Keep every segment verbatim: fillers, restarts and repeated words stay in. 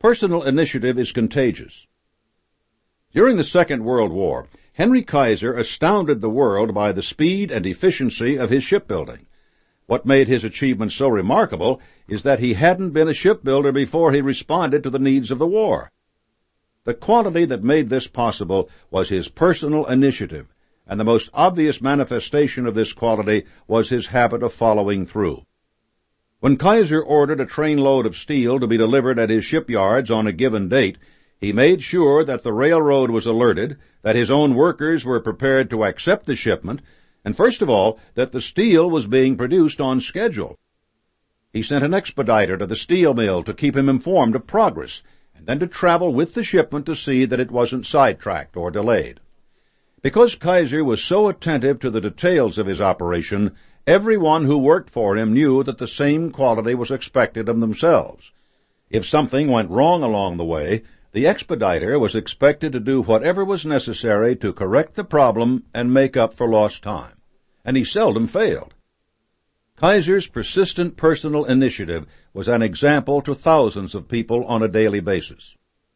Personal initiative is contagious. During the Second World War, Henry Kaiser astounded the world by the speed and efficiency of his shipbuilding. What made his achievement so remarkable is that he hadn't been a shipbuilder before he responded to the needs of the war. The quality that made this possible was his personal initiative, and the most obvious manifestation of this quality was his habit of following through. When Kaiser ordered a trainload of steel to be delivered at his shipyards on a given date, he made sure that the railroad was alerted, that his own workers were prepared to accept the shipment, and first of all, that the steel was being produced on schedule. He sent an expediter to the steel mill to keep him informed of progress, and then to travel with the shipment to see that it wasn't sidetracked or delayed. Because Kaiser was so attentive to the details of his operation, everyone who worked for him knew that the same quality was expected of themselves. If something went wrong along the way, the expediter was expected to do whatever was necessary to correct the problem and make up for lost time, and he seldom failed. Kaiser's persistent personal initiative was an example to thousands of people on a daily basis.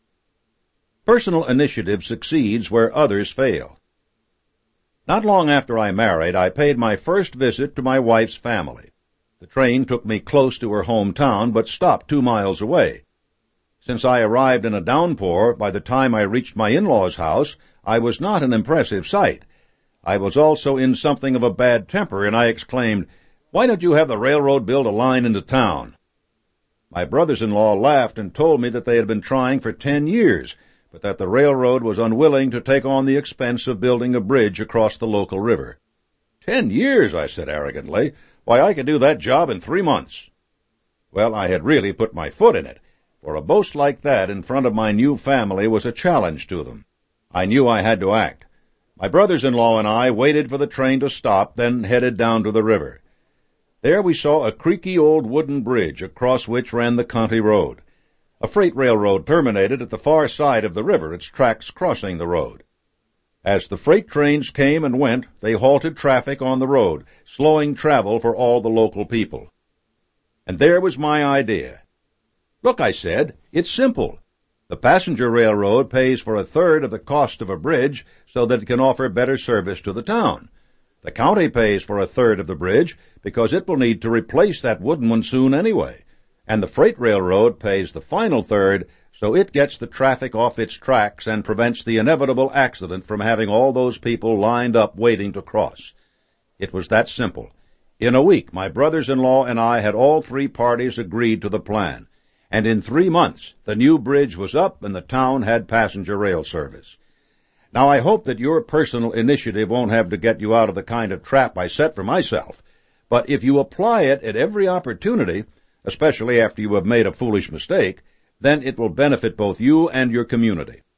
Personal initiative succeeds where others fail. Not long after I married, I paid my first visit to my wife's family. The train took me close to her hometown, but stopped two miles away. Since I arrived in a downpour, by the time I reached my in-laws' house, I was not an impressive sight. I was also in something of a bad temper, and I exclaimed, "Why don't you have the railroad build a line into town?" My brothers-in-law laughed and told me that they had been trying for ten years, but that the railroad was unwilling to take on the expense of building a bridge across the local river. Ten years, I said arrogantly. Why, I could do that job in three months. Well, I had really put my foot in it, for a boast like that in front of my new family was a challenge to them. I knew I had to act. My brothers-in-law and I waited for the train to stop, then headed down to the river. There we saw a creaky old wooden bridge across which ran the county road. A freight railroad terminated at the far side of the river, its tracks crossing the road. As the freight trains came and went, they halted traffic on the road, slowing travel for all the local people. And there was my idea. "Look," I said, "it's simple. The passenger railroad pays for a third of the cost of a bridge so that it can offer better service to the town. The county pays for a third of the bridge because it will need to replace that wooden one soon anyway. And the freight railroad pays the final third so it gets the traffic off its tracks and prevents the inevitable accident from having all those people lined up waiting to cross." It was that simple. In a week, my brothers-in-law and I had all three parties agreed to the plan, and in three months the new bridge was up and the town had passenger rail service. Now, I hope that your personal initiative won't have to get you out of the kind of trap I set for myself, but if you apply it at every opportunity, especially after you have made a foolish mistake, then it will benefit both you and your community.